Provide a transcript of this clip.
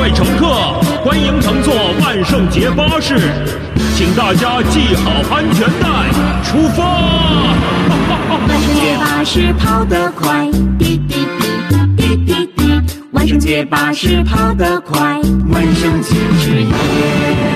位乘客，欢迎乘坐万圣节巴士，请大家系好安全带，出发！ 万圣节巴士跑得快，滴滴滴滴滴滴。万圣节巴士跑得快，万圣节之夜。